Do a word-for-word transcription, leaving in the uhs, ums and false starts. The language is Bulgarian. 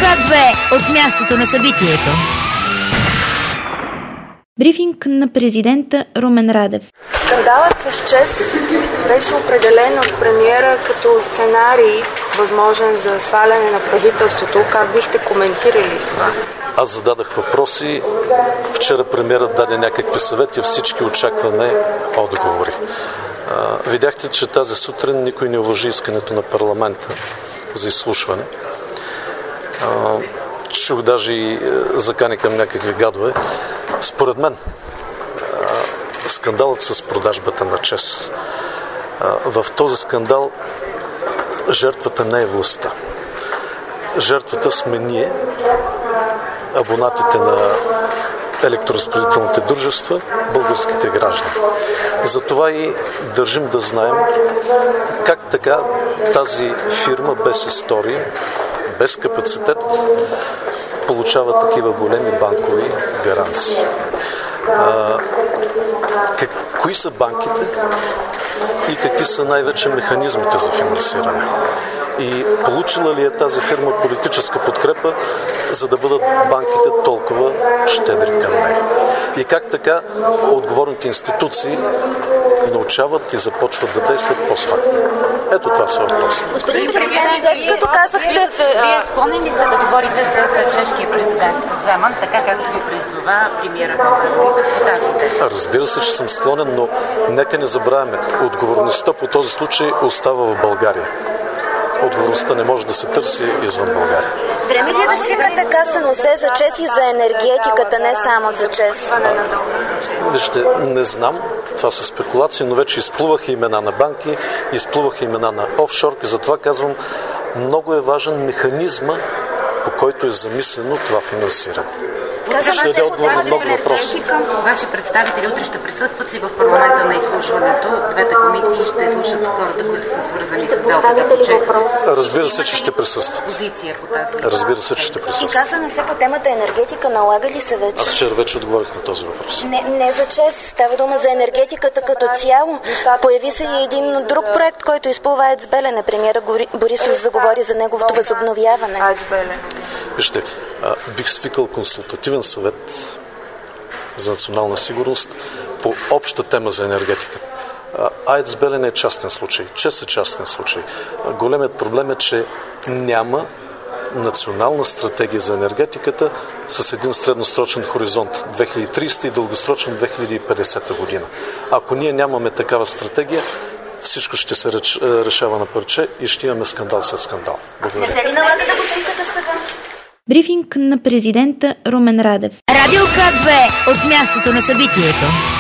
К две от мястото на събитието. Брифинг на президента Румен Радев. Скандалът с ЧЕЗ беше определен от премиера като сценарий, възможен за сваляне на правителството. Как бихте коментирали това? Аз зададах въпроси. Вчера премиерът даде някакви съвети, всички очакваме отговори. А, видяхте, че тази сутрин никой не уважи искането на парламента за изслушване. А, чух даже и закани към някакви гадове. Според мен, а, скандалът с продажбата на ЧЕЗ. А, в този скандал жертвата не е властта. Жертвата сме ние, абонатите на електроразпределителните дружества, българските граждани. Затова и държим да знаем как така тази фирма без история, без капацитет, получава такива големи банкови гаранции. А, как, кои са банките и какви са най-вече механизмите за финансиране? И получила ли е тази фирма политическа подкрепа, за да бъдат банките толкова щедри към нея? И как така отговорните институции научават и започват да действат по-сфактно? Ето това са въпроси. Господин президент, след като казахте... Вие склонни ли сте да говорите с, с чешкия президент Земан, така както ви призова премиерът Борисов по тази тема? Разбира се, че съм склонен, но нека не забравяме. Отговорността по този случай остава в България. Отговорността не може да се търси извън България. Време ли е да свикате каса не се за ЧЕЗ и за енергетиката, не само за ЧЕЗ? Вижте, не знам. Това са спекулации, но вече изплуваха имена на банки, изплуваха имена на офшорки. Затова казвам, много е важен механизма, по който е замислено това финансиране. Ще даде отговор на много въпроси. Ваши представители утре ще присъстват ли в парламента на изслушването? Двете комисии ще слушат хората, които са свързани с делката. Разбира се, че ще присъстват. Позиция по тази. Разбира се, че ще присъстват. И каса не се по темата енергетика, налага ли се вече? Аз вчера вече отговорих на този въпрос. Не, не за ЧЕЗ, става дума за енергетиката като цяло. Появи се и един друг проект, който изплува АЕЦ Белене. Премиера Борисов заговори за неговото възобновяване. АЕЦ Белене. Вижте, бих свикал консултативен съвет за национална сигурност по обща тема за енергетиката. АЕЦ Белене е частен случай, ЧЕЗ е частен случай. Големият проблем е, че няма национална стратегия за енергетиката с един средносрочен хоризонт две хиляди и тридесета и дългосрочен две хиляди и петдесета година. Ако ние нямаме такава стратегия, всичко ще се решава на парче и ще имаме скандал след скандал. Благодаря. Не се ли налага да го свикате сега? Брифинг на президента Румен Радев. Радио К две от мястото на събитието.